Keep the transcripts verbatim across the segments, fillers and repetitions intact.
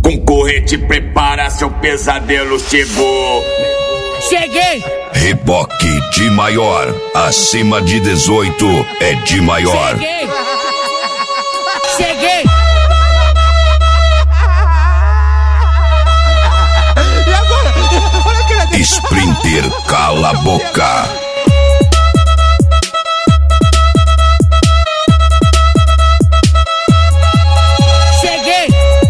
Concorrente, prepara, seu pesadelo chegou. Cheguei! Reboque de maior, acima de dezoito é de maior. Cheguei! Cheguei! E agora? Olha aqui lá dentro. Sprinter, cala a boca. Cheguei!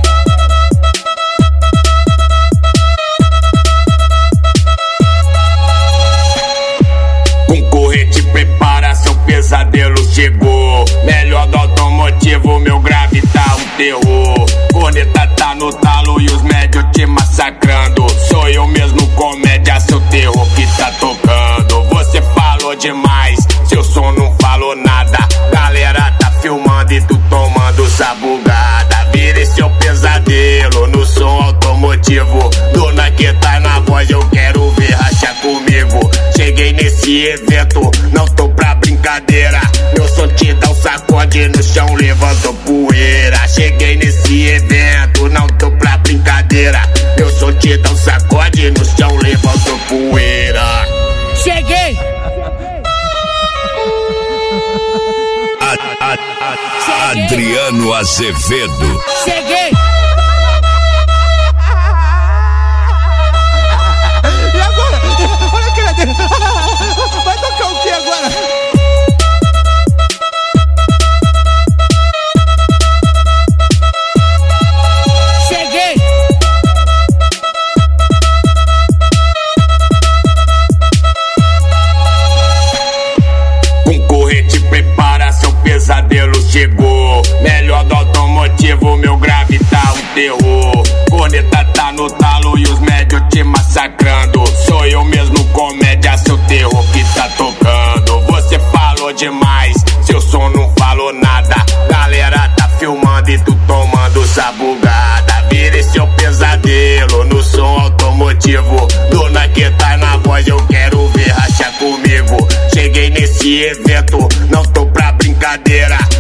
Concorrente, prepara, seu pesadelo chegou. Melhor do automotivo, meu grave tá um terror. Corneta tá no talo e os médios te massacrando. Sou eu mesmo, comédia, seu terror que tá tocando. Você falou demais, seu som não falou nada. Galera tá filmando e tu tomando sabugada. Vire seu pesadelo no som automotivo. Dona que tá na voz, eu quero ver racha comigo. Cheguei nesse evento, não tô pra brincadeira. Meu som te dá um sacode no chão, levantou poeira. Cheguei nesse evento, não tô pra brincadeira. Meu som te dá um sacode no chão, levantou poeira. Cheguei! A, a, a, Adriano Azevedo. Cheguei! E agora? Olha aqui lá dentro. Vai tocar o que agora? Cheguei! Concorrente, prepara, seu pesadelo chegou. Melhor do automotivo, meu grave tá um terror. Corneta tá no talo e os médios te massacrando. Sou eu mesmo, comédia, seu terror que tá tocando. Você falou demais, seu som não falou nada. Galera tá filmando e tu tomando sabugada. Vire seu pesadelo no som automotivo. Dona que tá na voz, eu quero ver racha comigo. Cheguei nesse evento, não tô pra brincadeira.